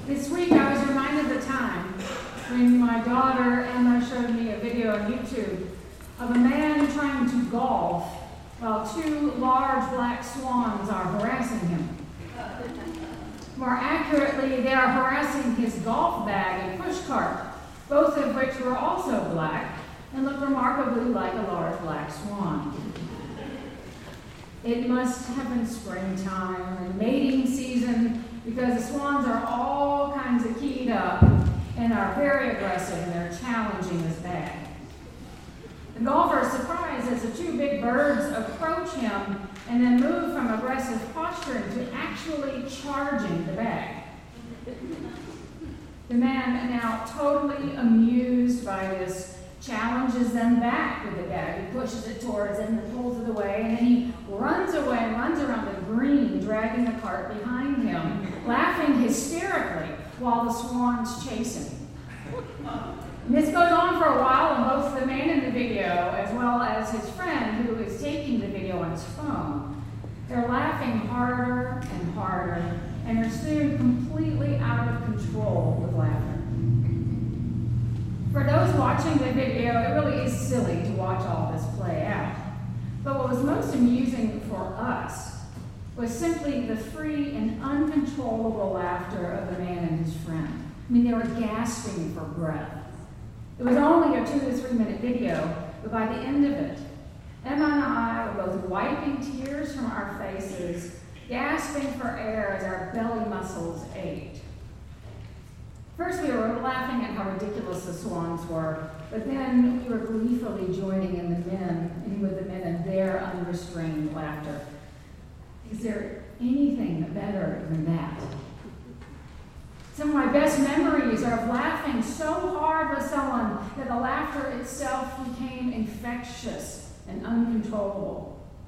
This week I was reminded of the time when my daughter Emma showed me a video on YouTube of a man trying to golf while two large black swans are harassing him. More accurately, they are harassing his golf bag and push cart, both of which were also black and looked remarkably like a large black swan. It must have been springtime and mating season, because the swans are all kinds of keyed up and are very aggressive, and they're challenging this bag. The golfer is surprised as the two big birds approach him and then move from aggressive posturing to actually charging the bag. The man, now totally amused by this, challenges them back with the bag. He pushes it towards him and pulls it away, and then he runs away and runs around the green, dragging the cart behind him, laughing hysterically while the swans chase him. And this goes on for a while, and both the man in the video as well as his friend who is taking the video on his phone, they're laughing harder and harder, and they're soon completely out of control with laughter. For those watching the video, it really is silly to watch all this play out. But what was most amusing for us was simply the free and uncontrollable laughter of the man and his friend. I mean, they were gasping for breath. It was only a 2 to 3 minute video, but by the end of it, Emma and I were both wiping tears from our faces, gasping for air as our belly muscles ached. First, we were laughing at how ridiculous the swans were, but then we were gleefully joining with the men in their unrestrained laughter. Is there anything better than that? Some of my best memories are of laughing so hard with someone that the laughter itself became infectious and uncontrollable.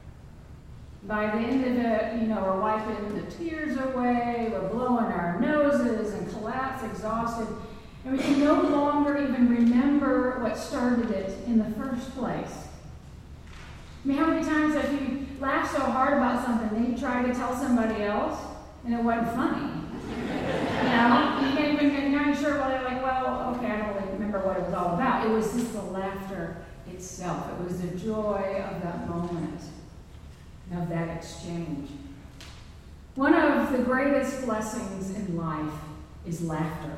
By the end of it, we're wiping the tears away, we're blowing our noses and collapse exhausted, and we can no longer even remember what started it in the first place. I mean, how many times have you laughed so hard about something that you tried to tell somebody else and it wasn't funny? You can't even, you're not sure what it okay, I don't really remember what it was all about. It was just the laughter itself. It was the joy of that moment, of that exchange. One of the greatest blessings in life is laughter.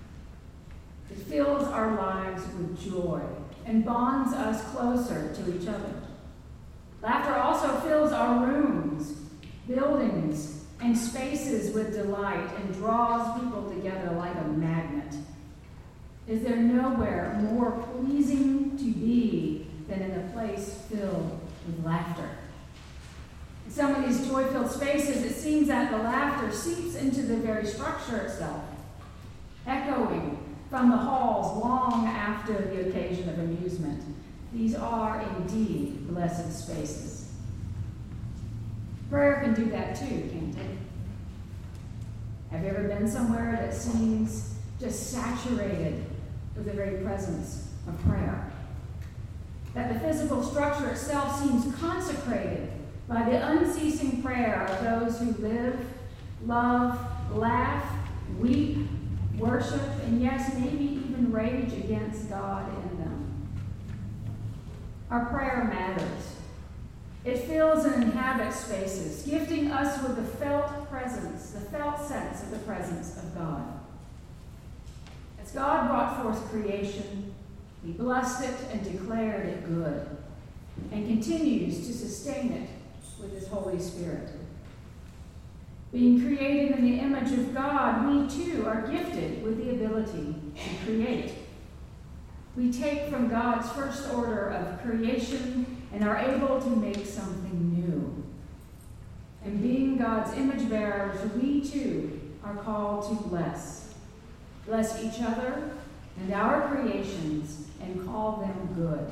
It fills our lives with joy and bonds us closer to each other. Laughter also fills our rooms, buildings, and spaces with delight and draws people together like a magnet. Is there nowhere more pleasing to be than in a place filled with laughter? In some of these joy-filled spaces, it seems that the laughter seeps into the very structure itself, echoing from the halls long after the occasion of amusement. These are indeed blessed spaces. Prayer can do that too, can't it? Have you ever been somewhere that seems just saturated with the very presence of prayer? That the physical structure itself seems consecrated by the unceasing prayer of those who live, love, laugh, weep, worship, and yes, maybe even rage against God in them. Our prayer matters. It fills and inhabits spaces, gifting us with the felt presence, the felt sense of the presence of God. As God brought forth creation, He blessed it and declared it good, and continues to sustain it with His Holy Spirit. Being created in the image of God, we too are gifted with the ability to create. We take from God's first order of creation and are able to make something new. And being God's image bearers, we too are called to bless each other and our creations, and call them good.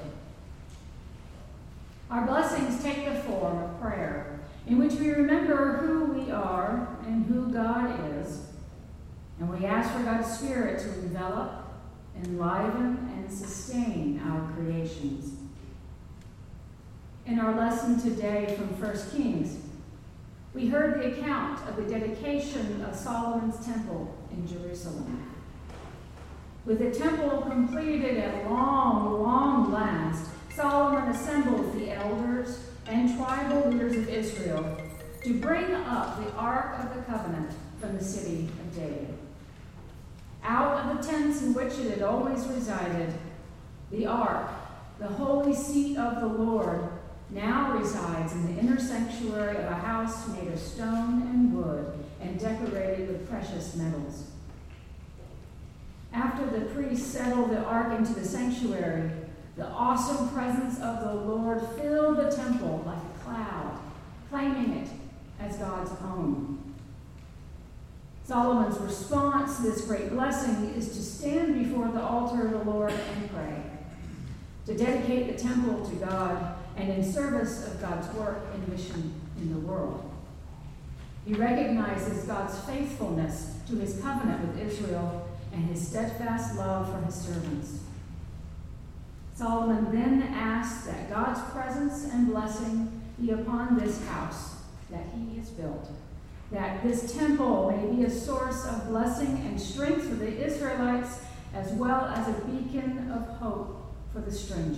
Our blessings take the form of prayer, in which we remember who we are and who God is, and we ask for God's Spirit to envelop, enliven, and sustain our creations. In our lesson today from 1 Kings, we heard the account of the dedication of Solomon's temple in Jerusalem. With the temple completed at long last, Solomon assembles the elders and tribal leaders of Israel to bring up the Ark of the Covenant from the city of David. Out of the tents in which it had always resided, the Ark, the holy seat of the Lord, now resides in the inner sanctuary of a house made of stone and wood and decorated with precious metals. After the priests settled the ark into the sanctuary, the awesome presence of the Lord filled the temple like a cloud, claiming it as God's own. Solomon's response to this great blessing is to stand before the altar of the Lord and pray, to dedicate the temple to God and in service of God's work and mission in the world. He recognizes God's faithfulness to his covenant with Israel and his steadfast love for his servants. Solomon then asks that God's presence and blessing be upon this house that he has built, that this temple may be a source of blessing and strength for the Israelites, as well as a beacon of hope for the stranger.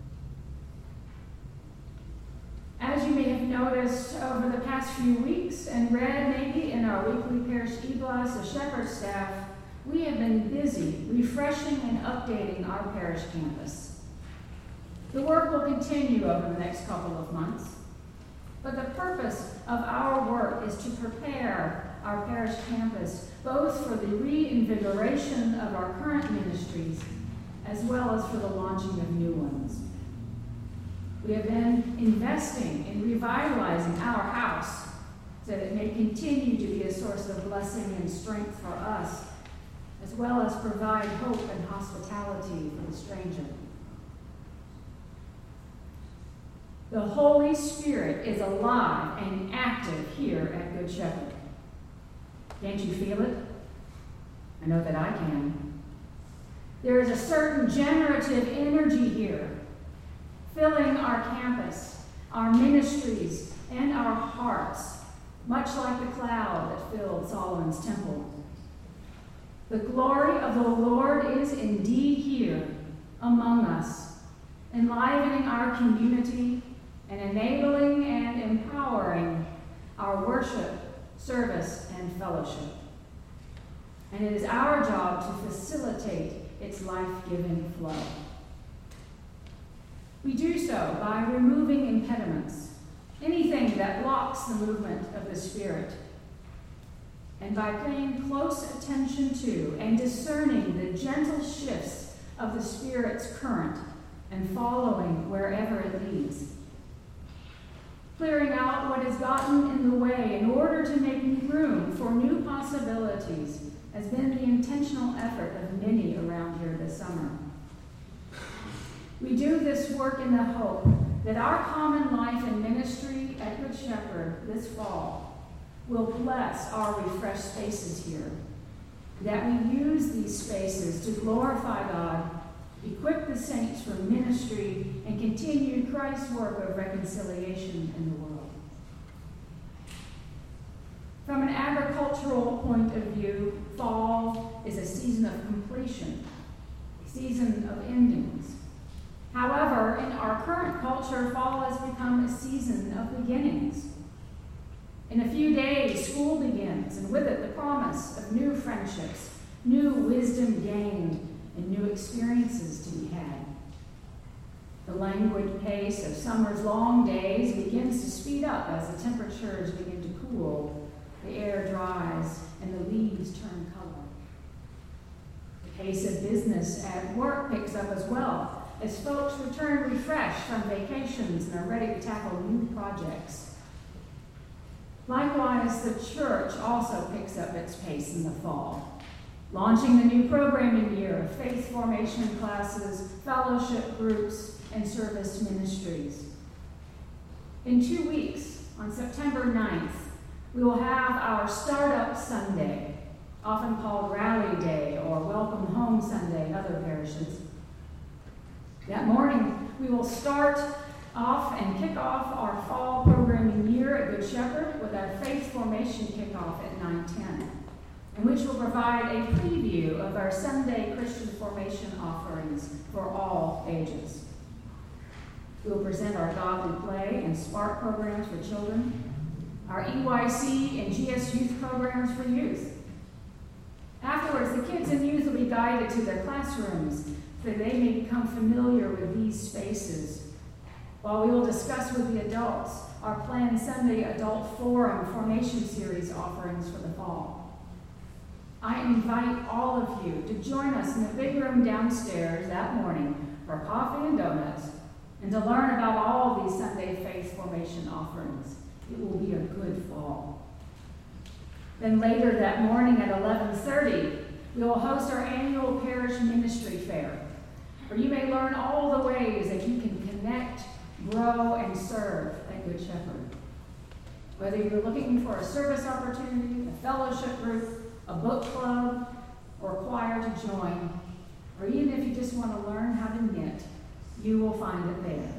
As you may have noticed over the past few weeks and read maybe in our weekly parish e-blast, the Shepherd staff, we have been busy refreshing and updating our parish campus. The work will continue over the next couple of months, but the purpose of our work is to prepare our parish campus both for the reinvigoration of our current ministries as well as for the launching of new ones. We have been investing in revitalizing our house so that it may continue to be a source of blessing and strength for us, as well as provide hope and hospitality for the stranger. The Holy Spirit is alive and active here at Good Shepherd. Can't you feel it? I know that I can. There is a certain generative energy here, filling our campus, our ministries, and our hearts, much like the cloud that filled Solomon's temple. The glory of the Lord is indeed here among us, enlivening our community and enabling and empowering our worship, service, and fellowship. And it is our job to facilitate its life-giving flow. We do so by removing impediments, anything that blocks the movement of the Spirit, and by paying close attention to and discerning the gentle shifts of the Spirit's current and following wherever it leads. Clearing out what has gotten in the way in order to make room for new possibilities has been the intentional effort of many around here this summer. We do this work in the hope that our common life and ministry at Good Shepherd this fall will bless our refreshed spaces here, that we use these spaces to glorify God, equip the saints for ministry, and continue Christ's work of reconciliation in the world. From an agricultural point of view, fall is a season of completion, a season of endings. However, in our current culture, fall has become a season of beginnings. In a few days, school begins, and with it the promise of new friendships, new wisdom gained, and new experiences to be had. The languid pace of summer's long days begins to speed up as the temperatures begin to cool, the air dries, and the leaves turn color. The pace of business at work picks up as well, as folks return refreshed from vacations and are ready to tackle new projects. Likewise, the church also picks up its pace in the fall, launching the new programming year of faith formation classes, fellowship groups, and service ministries. In 2 weeks, on September 9th, we will have our Startup Sunday, often called Rally Day or Welcome Home Sunday in other parishes. That morning, we will start off and kick off our fall programming year at Good Shepherd with our Faith Formation kickoff at 9:10, in which will provide a preview of our Sunday Christian formation offerings for all ages. We will present our Godly Play and Spark programs for children, our EYC and GS Youth programs for youth. Afterwards, the kids and youth will be guided to their classrooms so they may become familiar with these spaces, while we will discuss with the adults our planned Sunday Adult Forum Formation Series offerings for the fall. I invite all of you to join us in the big room downstairs that morning for coffee and donuts and to learn about all these Sunday Faith Formation offerings. It will be a good fall. Then later that morning at 11:30, we will host our annual parish ministry fair, where you may learn all the ways that you can connect, grow, and serve at Good Shepherd. Whether you're looking for a service opportunity, a fellowship group, a book club, or a choir to join, or even if you just want to learn how to knit, you will find it there.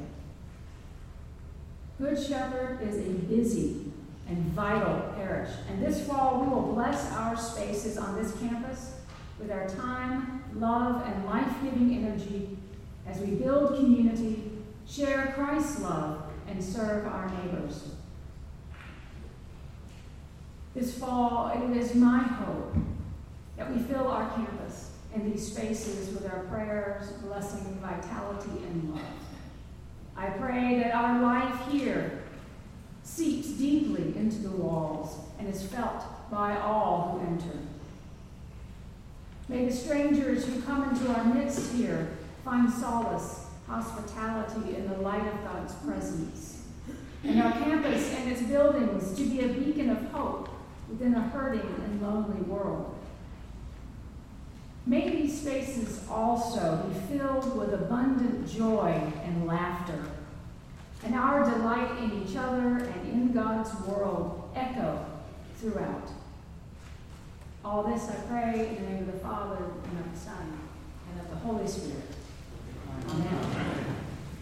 Good Shepherd is a busy and vital parish, and this fall we will bless our spaces on this campus with our time, love, and life-giving energy as we build community, share Christ's love, and serve our neighbors. This fall, it is my hope that we fill our campus and these spaces with our prayers, blessing, vitality, and love. I pray that our life here seeps deeply into the walls and is felt by all who enter. May the strangers who come into our midst here find solace, hospitality, in the light of God's presence, and our campus and its buildings to be a beacon of hope within a hurting and lonely world. May these spaces also be filled with abundant joy and laughter, and our delight in each other and in God's world echo throughout. All this I pray in the name of the Father, and of the Son, and of the Holy Spirit. Amen.